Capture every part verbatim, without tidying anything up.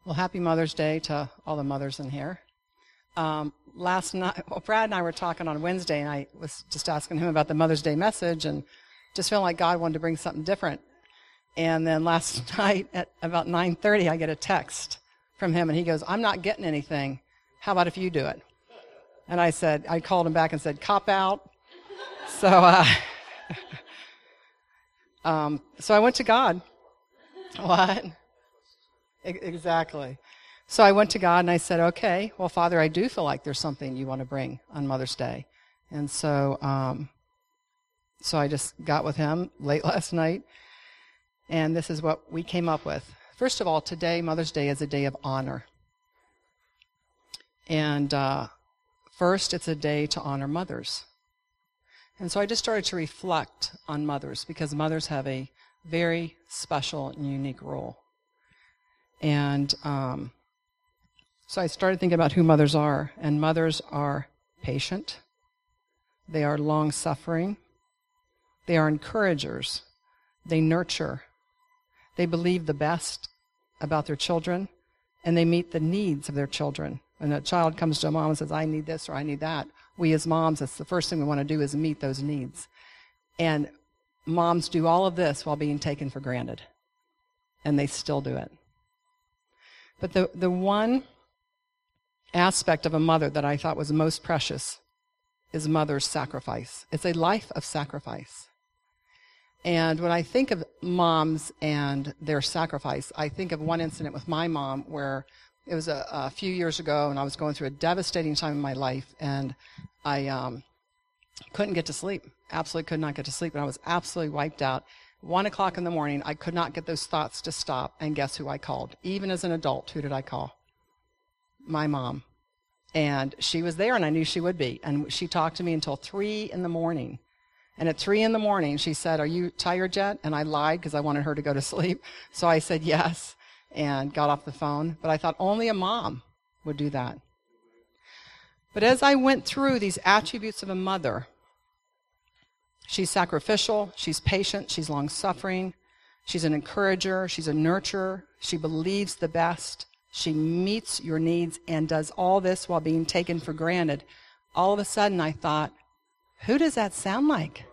Well, happy Mother's Day to all the mothers in here. Um, last night, well, Brad and I were talking on Wednesday, and I was just asking him about the Mother's Day message, and just feeling like God wanted to bring something different. And then last night at about nine thirty, I get a text from him, and he goes, "I'm not getting anything. How about if you do it?" And I said, I called him back and said, "Cop out." So, uh, um, so I went to God. What? Exactly. So I went to God and I said, "Okay, well, Father, I do feel like there's something you want to bring on Mother's Day." And so, um, so I just got with him late last night, and this is what we came up with. First of all, today, Mother's Day, is a day of honor. And uh, first, it's a day to honor mothers. And so I just started to reflect on mothers, because mothers have a very special and unique role. And um, so I started thinking about who mothers are. And mothers are patient. They are long-suffering. They are encouragers. They nurture. They believe the best about their children. And they meet the needs of their children. When a child comes to a mom and says, "I need this," or "I need that," we as moms, that's the first thing we want to do, is meet those needs. And moms do all of this while being taken for granted. And they still do it. But the, the one aspect of a mother that I thought was most precious is mother's sacrifice. It's a life of sacrifice. And when I think of moms and their sacrifice, I think of one incident with my mom where it was a, a few years ago, and I was going through a devastating time in my life, and I um, couldn't get to sleep. Absolutely could not get to sleep, and I was absolutely wiped out. One o'clock in the morning, I could not get those thoughts to stop, and guess who I called? Even as an adult, who did I call? My mom. And she was there, and I knew she would be. And she talked to me until three in the morning. And at three in the morning, she said, "Are you tired yet?" And I lied because I wanted her to go to sleep. So I said yes, and got off the phone. But I thought only a mom would do that. But as I went through these attributes of a mother, she's sacrificial, she's patient, she's long-suffering, she's an encourager, she's a nurturer, she believes the best, she meets your needs, and does all this while being taken for granted. All of a sudden I thought, who does that sound like?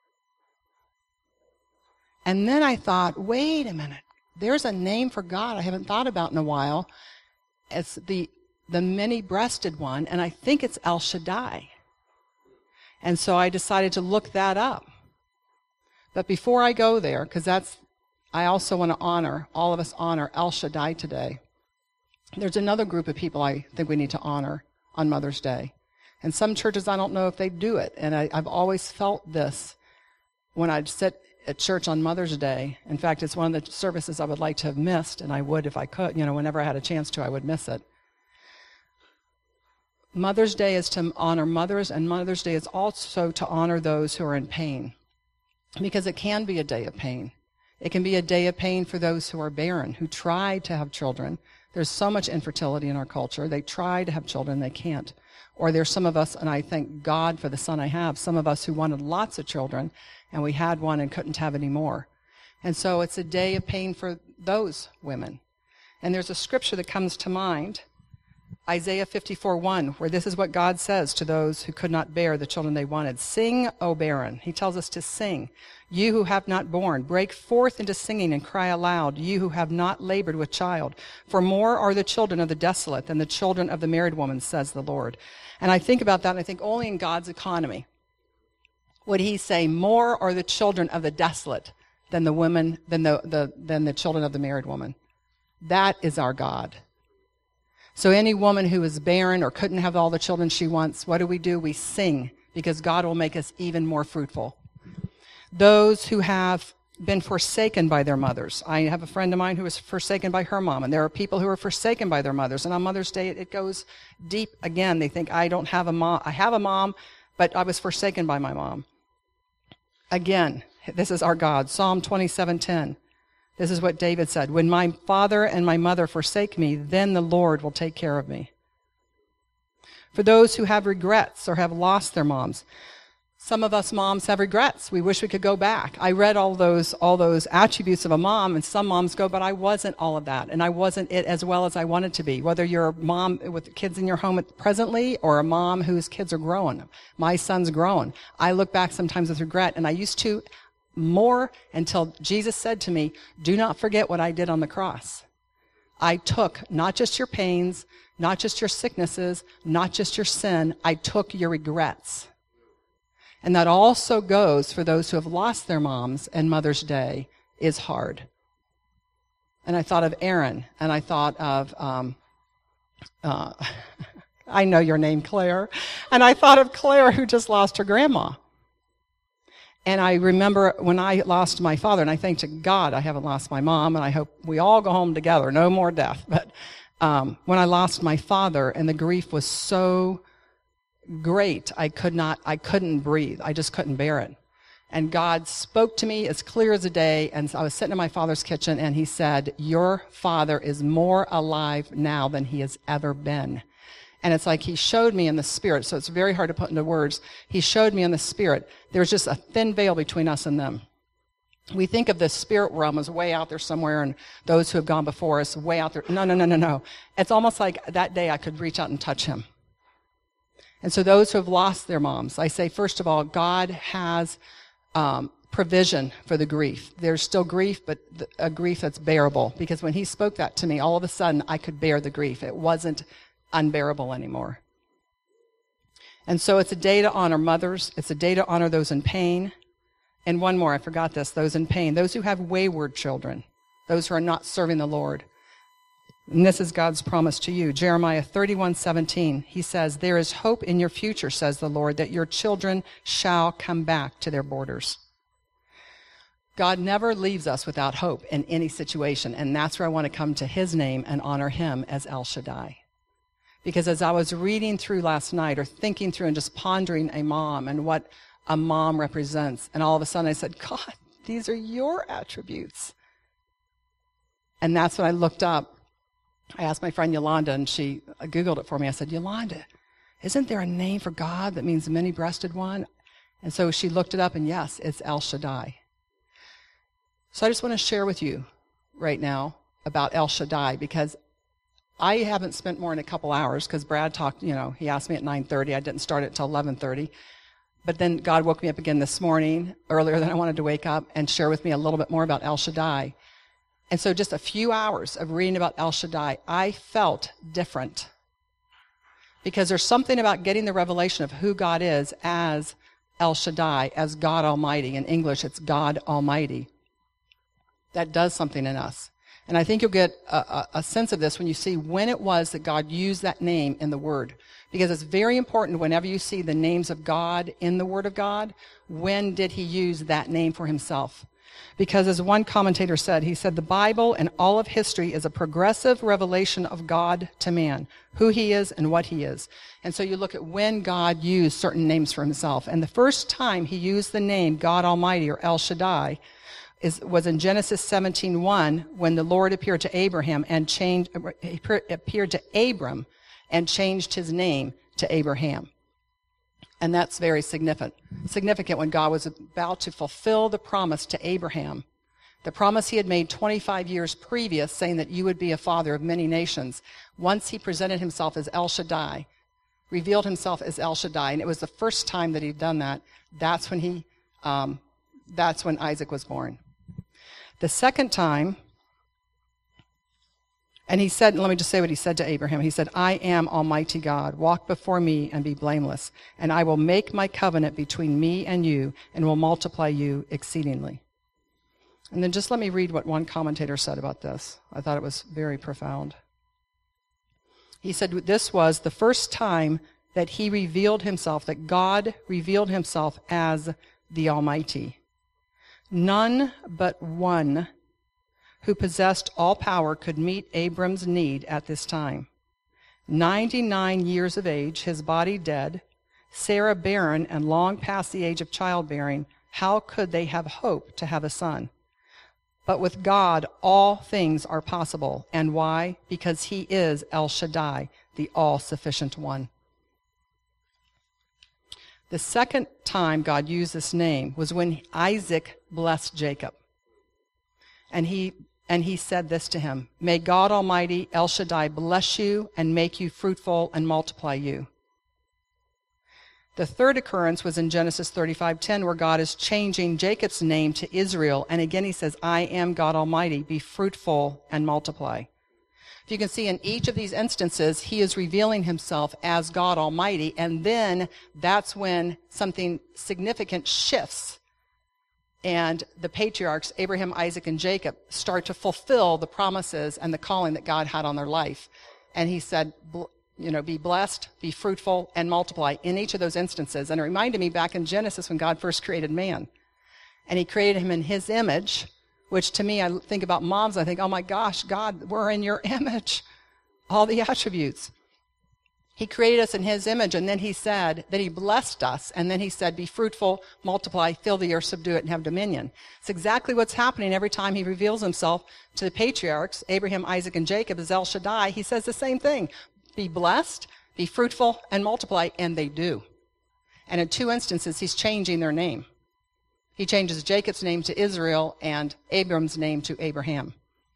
And then I thought, wait a minute, there's a name for God I haven't thought about in a while. It's the, the many-breasted one, and I think it's El Shaddai. And so I decided to look that up. But before I go there, because that's, I also want to honor, all of us honor El Shaddai today. There's another group of people I think we need to honor on Mother's Day. And some churches, I don't know if they do it. And I, I've always felt this when I'd sit at church on Mother's Day. In fact, it's one of the services I would like to have missed, and I would if I could. You know, whenever I had a chance to, I would miss it. Mother's Day is to honor mothers, and Mother's Day is also to honor those who are in pain, because it can be a day of pain. It can be a day of pain for those who are barren, who try to have children. There's so much infertility in our culture. They try to have children, they can't. Or there's some of us, and I thank God for the son I have, some of us who wanted lots of children, and we had one and couldn't have any more. And so it's a day of pain for those women. And there's a scripture that comes to mind, Isaiah fifty-four one, where this is what God says to those who could not bear the children they wanted. "Sing, O barren." He tells us to sing. "You who have not borne, break forth into singing and cry aloud, you who have not labored with child. For more are the children of the desolate than the children of the married woman, says the Lord." And I think about that, and I think only in God's economy would he say, more are the children of the desolate than the women, than the, the, than the children of the married woman. That is our God. So any woman who is barren or couldn't have all the children she wants, what do we do? We sing, because God will make us even more fruitful. Those who have been forsaken by their mothers. I have a friend of mine who was forsaken by her mom, and there are people who are forsaken by their mothers. And on Mother's Day, it, it goes deep again. They think, I don't have a mom. I have a mom, but I was forsaken by my mom. Again, this is our God. Psalm twenty-seven ten. This is what David said, "When my father and my mother forsake me, then the Lord will take care of me." For those who have regrets or have lost their moms, Some of us moms have regrets. We wish we could go back. I read all those all those attributes of a mom, and some moms go, but I wasn't all of that, and I wasn't it as well as I wanted to be. Whether you're a mom with kids in your home presently or a mom whose kids are grown. My son's grown. I look back sometimes with regret, and I used to more until Jesus said to me, do not forget what I did on the cross. I took not just your pains, not just your sicknesses, not just your sin. I took your regrets. And that also goes for those who have lost their moms, and Mother's Day is hard. And I thought of Aaron, and I thought of, um, uh, I know your name, Claire, and I thought of Claire who just lost her grandma. And I remember when I lost my father, and I thank to God I haven't lost my mom, and I hope we all go home together, no more death. But um, when I lost my father, and the grief was so great, I could not, I couldn't breathe. I just couldn't bear it. And God spoke to me as clear as a day, and I was sitting in my father's kitchen, and he said, your father is more alive now than he has ever been. And it's like he showed me in the spirit, so it's very hard to put into words. He showed me in the spirit. There's just a thin veil between us and them. We think of the spirit realm as way out there somewhere, and those who have gone before us way out there. No, no, no, no, no. It's almost like that day I could reach out and touch him. And so those who have lost their moms, I say, first of all, God has um, provision for the grief. There's still grief, but the, a grief that's bearable. Because when he spoke that to me, all of a sudden, I could bear the grief. It wasn't unbearable anymore. And so it's a day to honor mothers. It's a day to honor those in pain. And one more, I forgot this, those in pain. Those who have wayward children. Those who are not serving the Lord. And this is God's promise to you. Jeremiah thirty-one seventeen, he says, there is hope in your future, says the Lord, that your children shall come back to their borders. God never leaves us without hope in any situation, and that's where I want to come to his name and honor him as El Shaddai. Because as I was reading through last night, or thinking through and just pondering a mom and what a mom represents, and all of a sudden I said, God, these are your attributes. And that's when I looked up. I asked my friend Yolanda, and she Googled it for me. I said, Yolanda, isn't there a name for God that means many-breasted one? And so she looked it up, and yes, it's El Shaddai. So I just want to share with you right now about El Shaddai, because I haven't spent more than a couple hours, because Brad talked, you know, he asked me at nine thirty. I didn't start it until eleven thirty. But then God woke me up again this morning, earlier than I wanted to wake up, and share with me a little bit more about El Shaddai. And so just a few hours of reading about El Shaddai, I felt different. Because there's something about getting the revelation of who God is as El Shaddai, as God Almighty. In English, it's God Almighty. That does something in us. And I think you'll get a, a, a sense of this when you see when it was that God used that name in the Word. Because it's very important whenever you see the names of God in the Word of God, when did he use that name for himself? Because as one commentator said, he said, the Bible and all of history is a progressive revelation of God to man, who he is and what he is. And so you look at when God used certain names for himself. And the first time he used the name God Almighty, or El Shaddai, is, was in Genesis seventeen one, when the Lord appeared to Abraham and changed, appeared to Abram and changed his name to Abraham. And that's very significant. Significant when God was about to fulfill the promise to Abraham. The promise he had made twenty-five years previous, saying that you would be a father of many nations. Once he presented himself as El Shaddai, revealed himself as El Shaddai, and it was the first time that he'd done that. That's when he, um, that's when Isaac was born. The second time, and he said, let me just say what he said to Abraham. He said, I am Almighty God. Walk before me and be blameless, and I will make my covenant between me and you, and will multiply you exceedingly. And then just let me read what one commentator said about this. I thought it was very profound. He said this was the first time that he revealed himself, that God revealed himself as the Almighty. None but one who possessed all power could meet Abram's need at this time. ninety-nine years of age, his body dead, Sarah barren and long past the age of childbearing, how could they have hope to have a son? But with God, all things are possible. And why? Because he is El Shaddai, the all-sufficient one. The second time God used this name was when Isaac blessed Jacob. And he and he said this to him, "May God Almighty, El Shaddai, bless you and make you fruitful and multiply you." The third occurrence was in Genesis thirty-five ten, where God is changing Jacob's name to Israel. And again he says, "I am God Almighty, be fruitful and multiply." If you can see in each of these instances, he is revealing himself as God Almighty, and then that's when something significant shifts. And the patriarchs, Abraham, Isaac, and Jacob, start to fulfill the promises and the calling that God had on their life. And he said, you know, be blessed, be fruitful, and multiply in each of those instances. And it reminded me back in Genesis when God first created man. And he created him in his image, which to me, I think about moms, I think, oh my gosh, God, we're in your image. All the attributes. He created us in his image, and then he said that he blessed us, and then he said, be fruitful, multiply, fill the earth, subdue it, and have dominion. It's exactly what's happening every time he reveals himself to the patriarchs, Abraham, Isaac, and Jacob, as El Shaddai. He says the same thing. Be blessed, be fruitful, and multiply, and they do. And in two instances, he's changing their name. He changes Jacob's name to Israel and Abram's name to Abraham.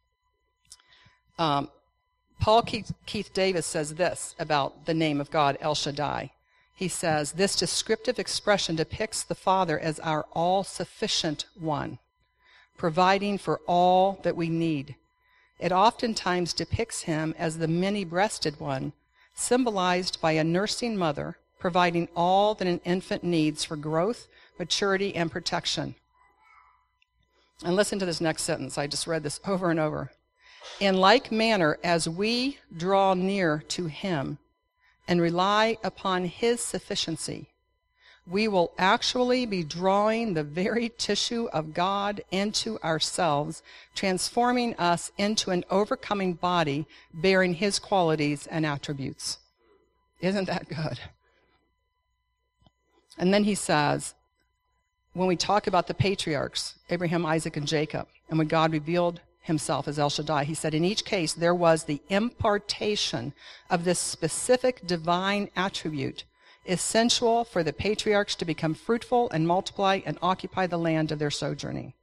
Um, Paul Keith, Keith Davis says this about the name of God, El Shaddai. He says, this descriptive expression depicts the Father as our all-sufficient one, providing for all that we need. It oftentimes depicts him as the many-breasted one, symbolized by a nursing mother, providing all that an infant needs for growth, maturity, and protection. And listen to this next sentence. I just read this over and over. In like manner, as we draw near to him and rely upon his sufficiency, we will actually be drawing the very tissue of God into ourselves, transforming us into an overcoming body bearing his qualities and attributes. Isn't that good? And then he says, when we talk about the patriarchs, Abraham, Isaac, and Jacob, and when God revealed himself as El Shaddai, he said in each case there was the impartation of this specific divine attribute, essential for the patriarchs to become fruitful and multiply and occupy the land of their sojourning.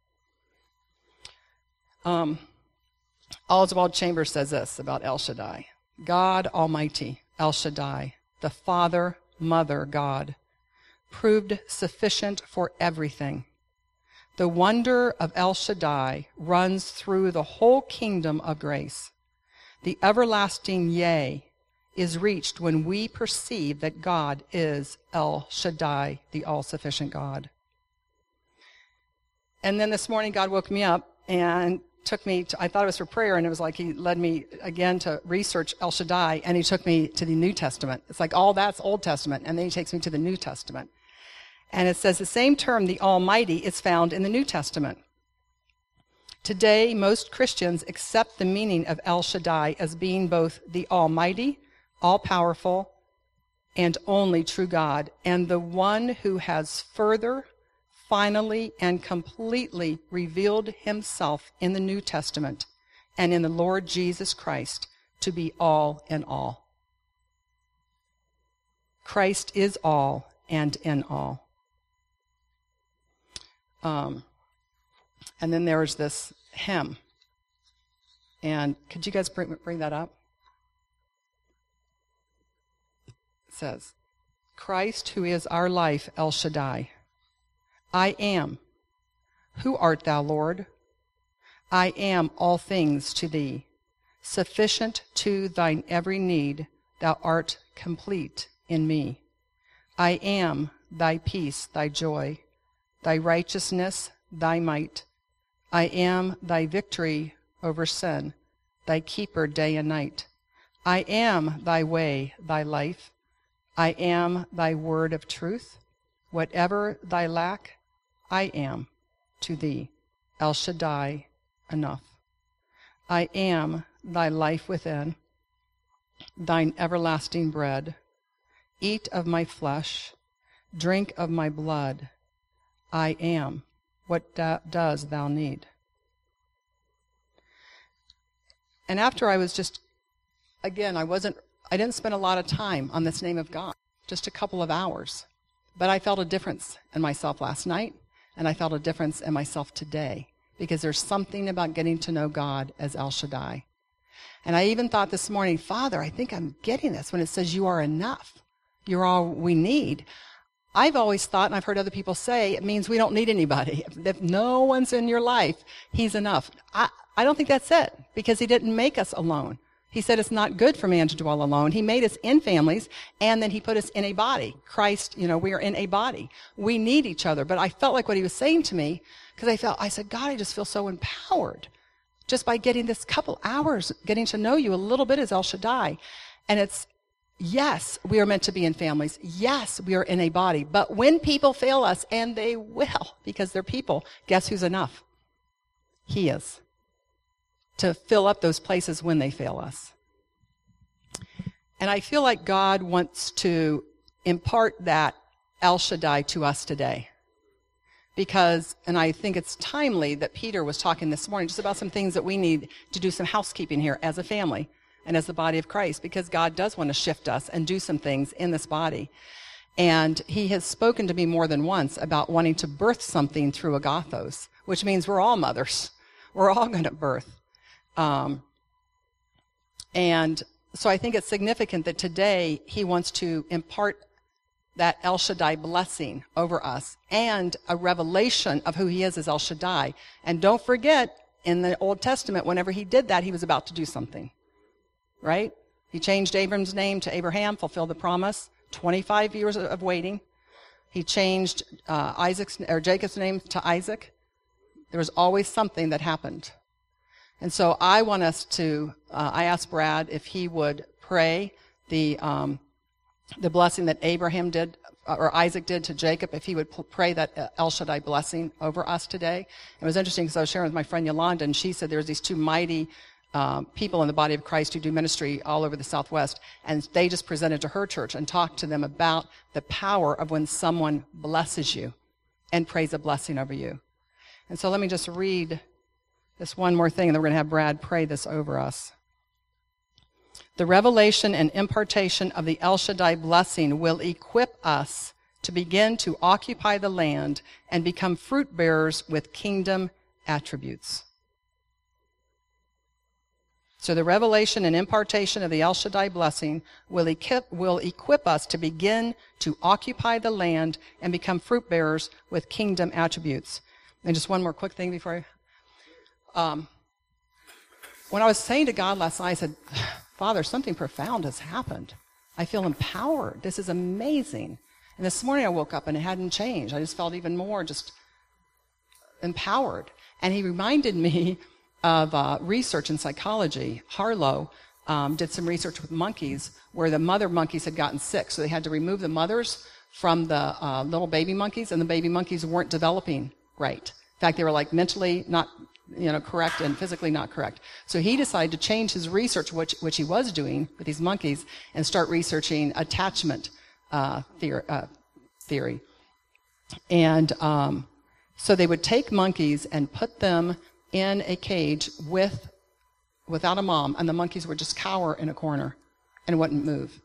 Um, Oswald Chambers says this about El Shaddai. God Almighty, El Shaddai, the Father, Mother, God, proved sufficient for everything. The wonder of El Shaddai runs through the whole kingdom of grace. The everlasting yea is reached when we perceive that God is El Shaddai, the all-sufficient God. And then this morning God woke me up and took me to, I thought it was for prayer, and it was like he led me again to research El Shaddai, and he took me to the New Testament. It's like all that's Old Testament, and then he takes me to the New Testament. And it says the same term, the Almighty, is found in the New Testament. Today, most Christians accept the meaning of El Shaddai as being both the Almighty, all-powerful, and only true God, and the one who has further, finally, and completely revealed himself in the New Testament and in the Lord Jesus Christ to be all in all. Christ is all and in all. Um, and then there's this hymn. And could you guys bring, bring that up? It says, Christ, who is our life, El Shaddai. I am. Who art thou, Lord? I am all things to thee. Sufficient to thine every need, thou art complete in me. I am thy peace, thy joy, thy righteousness, thy might. I am thy victory over sin, thy keeper day and night. I am thy way, thy life. I am thy word of truth. Whatever thy lack, I am to thee, El Shaddai, enough. I am thy life within, thine everlasting bread. Eat of my flesh, drink of my blood. I am. What da- does thou need? And after I was just, again, I wasn't, I didn't spend a lot of time on this name of God, just a couple of hours. But I felt a difference in myself last night, and I felt a difference in myself today, because there's something about getting to know God as El Shaddai. And I even thought this morning, Father, I think I'm getting this when it says you are enough. You're all we need. I've always thought, and I've heard other people say, it means we don't need anybody. If, if no one's in your life, he's enough. I, I don't think that's it, because he didn't make us alone. He said it's not good for man to dwell alone. He made us in families, and then he put us in a body. Christ, you know, we are in a body. We need each other. But I felt like what he was saying to me, because I felt, I said, God, I just feel so empowered just by getting this couple hours, getting to know you a little bit as El Shaddai. And it's, yes, we are meant to be in families. Yes, we are in a body. But when people fail us, and they will, because they're people, guess who's enough? He is. To fill up those places when they fail us. And I feel like God wants to impart that El Shaddai to us today. Because, and I think it's timely that Peter was talking this morning just about some things that we need to do some housekeeping here as a family and as the body of Christ, because God does want to shift us and do some things in this body. And he has spoken to me more than once about wanting to birth something through agathos, which means we're all mothers. We're all going to birth. Um, and so I think it's significant that today he wants to impart that El Shaddai blessing over us and a revelation of who he is as El Shaddai. And don't forget, in the Old Testament, whenever he did that, he was about to do something, right? He changed Abram's name to Abraham, fulfilled the promise, twenty-five years of waiting. He changed uh, Isaac's or Jacob's name to Isaac. There was always something that happened. And so I want us to, uh, I asked Brad if he would pray the um, the blessing that Abraham did, or Isaac did to Jacob, if he would p- pray that El Shaddai blessing over us today. It was interesting because I was sharing with my friend Yolanda, and she said there's these two mighty um, people in the body of Christ who do ministry all over the Southwest, and they just presented to her church and talked to them about the power of when someone blesses you and prays a blessing over you. And so let me just read this one more thing, and then we're going to have Brad pray this over us. The revelation and impartation of the El Shaddai blessing will equip us to begin to occupy the land and become fruit bearers with kingdom attributes. So the revelation and impartation of the El Shaddai blessing will equip, will equip us to begin to occupy the land and become fruit bearers with kingdom attributes. And just one more quick thing before I... Um, when I was saying to God last night, I said, Father, something profound has happened. I feel empowered. This is amazing. And this morning I woke up and it hadn't changed. I just felt even more just empowered. And he reminded me of uh, research in psychology. Harlow um, did some research with monkeys where the mother monkeys had gotten sick. So they had to remove the mothers from the uh, little baby monkeys, and the baby monkeys weren't developing right. In fact, they were like mentally not you know, correct and physically not correct. So he decided to change his research, which, which he was doing with these monkeys, and start researching attachment uh, theory, uh, theory. And um, so they would take monkeys and put them in a cage with, without a mom, and the monkeys would just cower in a corner and wouldn't move.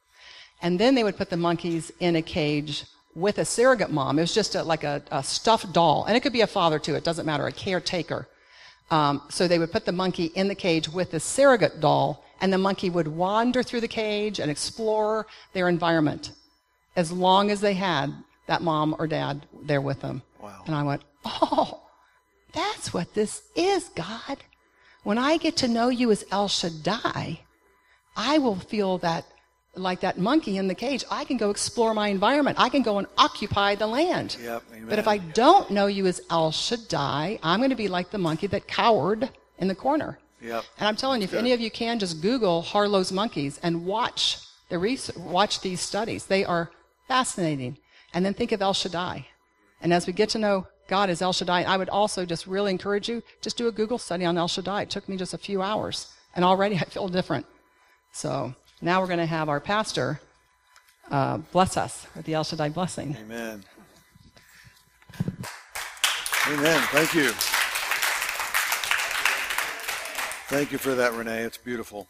And then they would put the monkeys in a cage with a surrogate mom. It was just a, like a, a stuffed doll. And it could be a father, too. It doesn't matter, a caretaker. Um, so they would put the monkey in the cage with the surrogate doll, and the monkey would wander through the cage and explore their environment as long as they had that mom or dad there with them. Wow. And I went, oh, that's what this is, God. When I get to know you as El Shaddai, I will feel that like that monkey in the cage. I can go explore my environment. I can go and occupy the land. Yep, amen. But if I don't know you as El Shaddai, I'm going to be like the monkey that cowered in the corner. Yep. And I'm telling you, if any of you can, just Google Harlow's monkeys and watch the research, watch these studies. They are fascinating. And then think of El Shaddai. And as we get to know God as El Shaddai, I would also just really encourage you, just do a Google study on El Shaddai. It took me just a few hours, and already I feel different. So now we're going to have our pastor uh, bless us with the El Shaddai blessing. Amen. Amen. Thank you. Thank you for that, Renee. It's beautiful.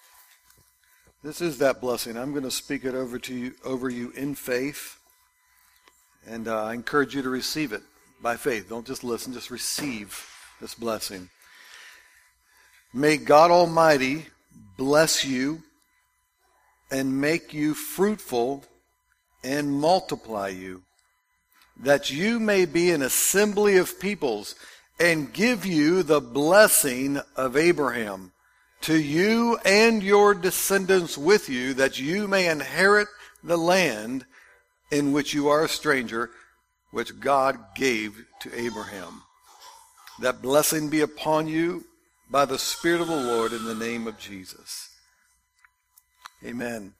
This is that blessing. I'm going to speak it over to you, over you in faith. And uh, I encourage you to receive it by faith. Don't just listen, just receive this blessing. May God Almighty bless you and make you fruitful and multiply you, that you may be an assembly of peoples, and give you the blessing of Abraham, to you and your descendants with you, that you may inherit the land in which you are a stranger, which God gave to Abraham. That blessing be upon you by the Spirit of the Lord in the name of Jesus. Amen.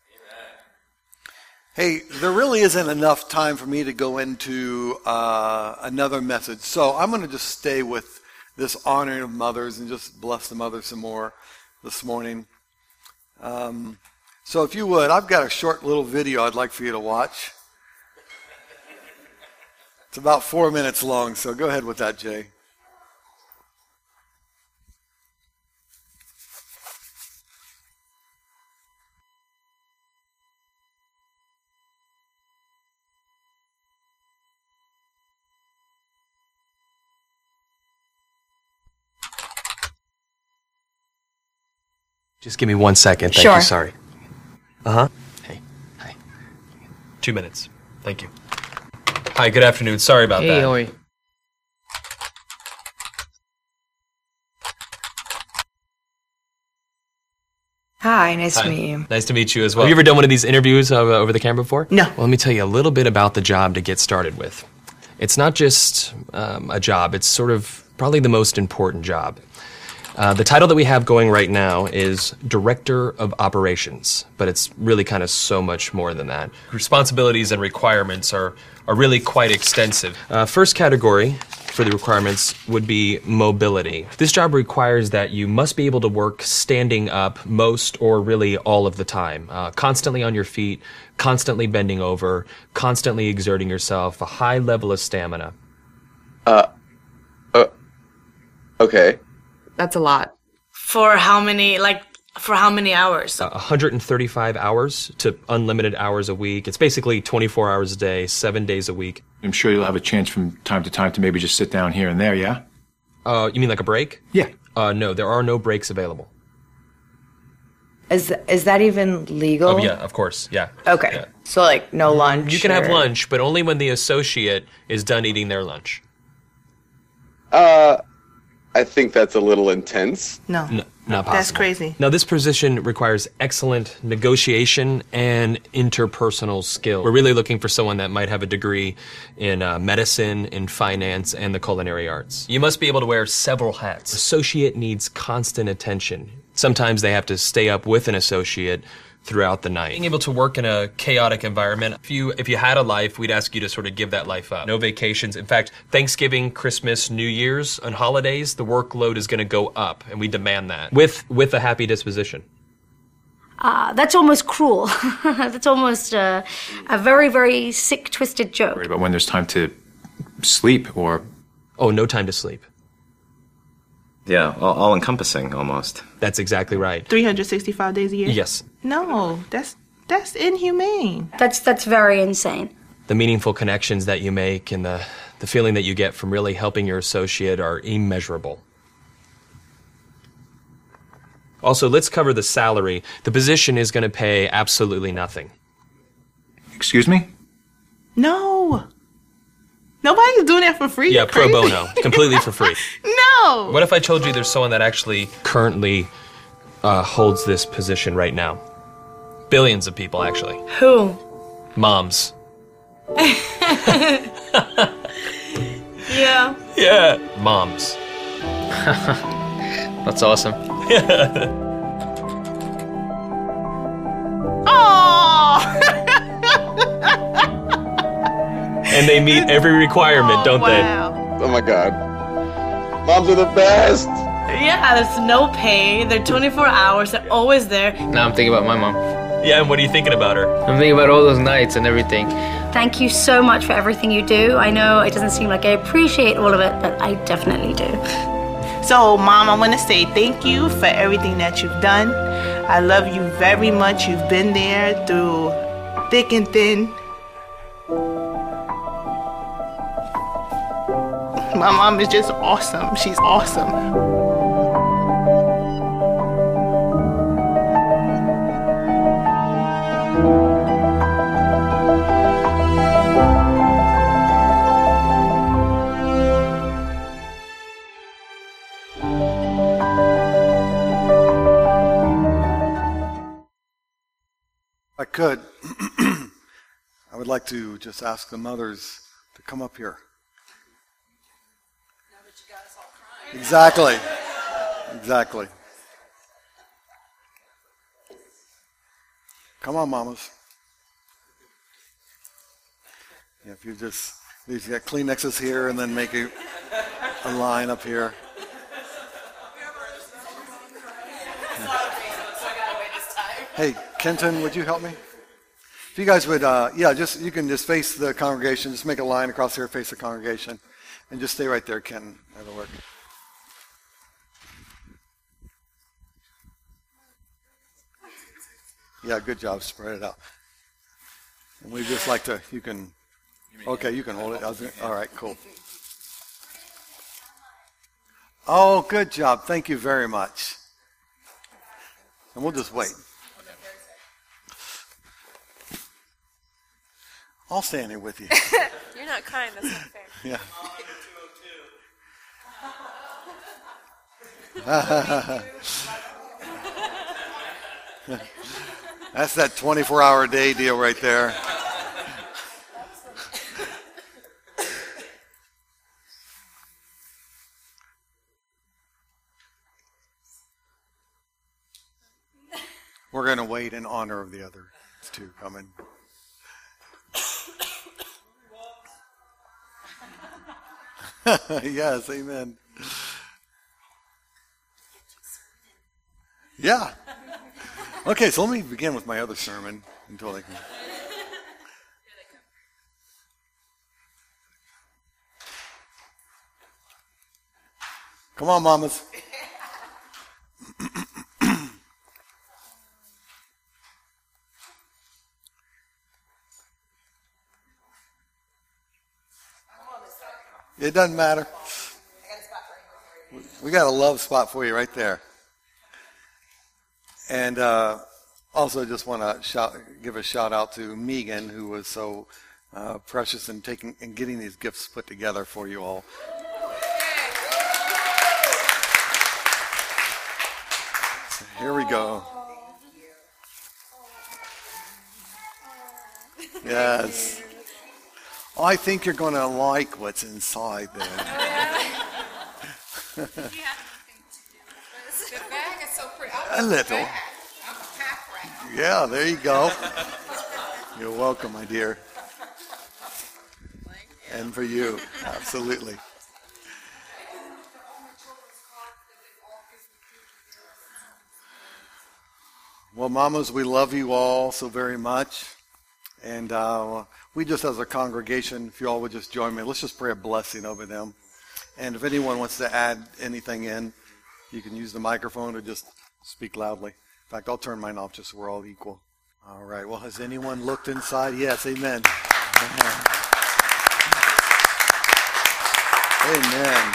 Hey, there really isn't enough time for me to go into uh, another message, so I'm going to just stay with this honoring of mothers and just bless the mothers some more this morning. Um, so if you would, I've got a short little video I'd like for you to watch. It's about four minutes long, so go ahead with that, Jay. Just give me one second. Thank Sure. you. Sorry. Uh-huh. Hey. Hi. Two minutes. Thank you. Hi, good afternoon. Sorry about Hey, that. how are you? Hi, nice Hi. to meet you. Nice to meet you as well. Have you ever done one of these interviews uh, over the camera before? No. Well, let me tell you a little bit about the job to get started with. It's not just um, a job. It's sort of probably the most important job. Uh, the title that we have going right now is Director of Operations, but it's really kind of so much more than that. Responsibilities and requirements are, are really quite extensive. Uh, first category for the requirements would be mobility. This job requires that you must be able to work standing up most or really all of the time, uh, constantly on your feet, constantly bending over, constantly exerting yourself, a high level of stamina. Uh, uh, okay. That's a lot. For how many, like, for how many hours? Uh, one hundred thirty-five hours to unlimited hours a week. It's basically twenty-four hours a day, seven days a week. I'm sure you'll have a chance from time to time to maybe just sit down here and there, yeah? Uh, you mean like a break? Yeah. Uh, no, there are no breaks available. Is is that even legal? Oh, yeah, of course, yeah. Okay. Yeah. So, like, no lunch? You can have or- lunch, but only when the associate is done eating their lunch. Uh, I think that's a little intense. No. N- not possible. That's crazy. Now, this position requires excellent negotiation and interpersonal skill. We're really looking for someone that might have a degree in uh, medicine, in finance, and the culinary arts. You must be able to wear several hats. Associate needs constant attention. Sometimes they have to stay up with an associate throughout the night. Being able to work in a chaotic environment, if you if you had a life, we'd ask you to sort of give that life up. No vacations. In fact, Thanksgiving, Christmas, New Year's, and holidays, the workload is going to go up, and we demand that with with a happy disposition. Uh, that's almost cruel. That's almost uh, a very, very sick, twisted joke. Worried about when there's time to sleep or... Oh, no time to sleep. Yeah, all, all encompassing almost. That's exactly right. three hundred sixty-five days a year? Yes. No, that's that's inhumane. That's that's very insane. The meaningful connections that you make and the, the feeling that you get from really helping your associate are immeasurable. Also, let's cover the salary. The position is going to pay absolutely nothing. Excuse me? No. Nobody's doing that for free. Yeah, You're pro crazy. bono. Completely for free. No. What if I told you there's someone that actually currently uh, holds this position right now? Billions of people, actually. Who? Moms. Yeah. Yeah. Moms. That's awesome. Oh. And they meet every requirement, Oh, don't they? wow. Oh my god. Moms are the best! Yeah, there's no pay. They're twenty-four hours. They're always there. Now I'm thinking about my mom. Yeah, and what are you thinking about her? I'm thinking about all those nights and everything. Thank you so much for everything you do. I know it doesn't seem like I appreciate all of it, but I definitely do. So, Mom, I want to say thank you for everything that you've done. I love you very much. You've been there through thick and thin. My mom is just awesome. She's awesome. If I could, I would like to just ask the mothers to come up here. Now that you got us all crying. Exactly. Exactly. Come on, mamas. Yeah, if you just, you got Kleenexes here and then make a, a line up here. Hey, Kenton, would you help me? If you guys would, uh, yeah, just you can just face the congregation. Just make a line across here, face the congregation, and just stay right there, Kenton. That'll work. Yeah, good job. Spread it out. And we just like to, you can, okay, you can hold it. I was gonna, all right, cool. Oh, good job. Thank you very much. And we'll just wait. I'll stand here with you. You're not kind. That's not fair. Yeah. That's that twenty-four hour day deal right there. We're going to wait in honor of the other two coming. Yes, amen. Yeah. Okay, so let me begin with my other sermon until they can. Come on, mamas. It doesn't matter. We got a love spot for you right there. And uh, also just want to shout, give a shout out to Megan, who was so uh, precious in taking and getting these gifts put together for you all. So here we go. Yes. Oh, I think you're going to like what's inside there. The bag is so pretty. A little. Yeah, there you go. You're welcome, my dear. And for you, absolutely. Well, mamas, we love you all so very much. And uh, we just as a congregation, if you all would just join me, let's just pray a blessing over them. And if anyone wants to add anything in, you can use the microphone or just speak loudly. In fact, I'll turn mine off just so we're all equal. All right. Well, has anyone looked inside? Yes. Amen. Amen. Amen.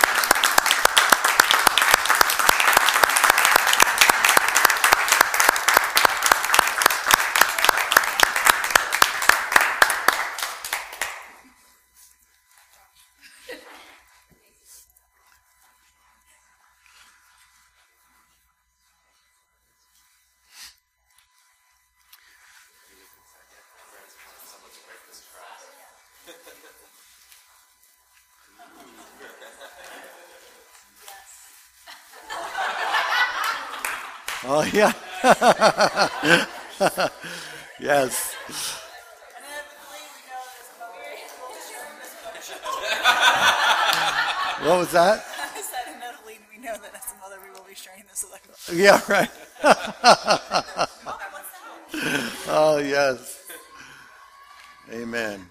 Oh, yeah. Yes. What was that? I said, inevitably, we know that as a mother, we will be sharing this with our Yeah, right. Oh, yes. Amen.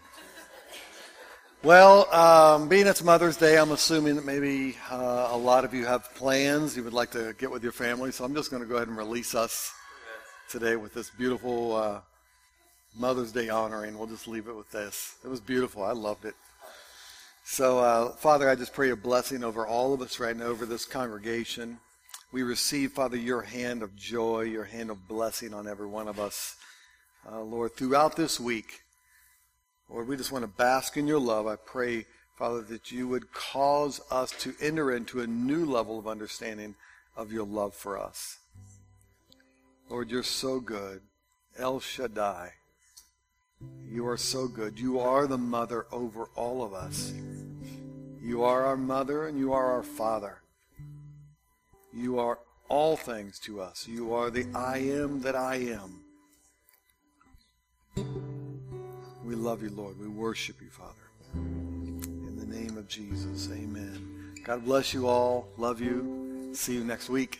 Well, um, being it's Mother's Day, I'm assuming that maybe uh, a lot of you have plans. You would like to get with your family. So I'm just going to go ahead and release us today with this beautiful uh, Mother's Day honoring. We'll just leave it with this. It was beautiful. I loved it. So, uh, Father, I just pray a blessing over all of us right now, over this congregation. We receive, Father, your hand of joy, your hand of blessing on every one of us. Uh, Lord, throughout this week, Lord, we just want to bask in your love. I pray, Father, that you would cause us to enter into a new level of understanding of your love for us. Lord, you're so good. El Shaddai. You are so good. You are the mother over all of us. You are our mother and you are our father. You are all things to us. You are the I am that I am. We love you, Lord. We worship you, Father. In the name of Jesus, amen. God bless you all. Love you. See you next week.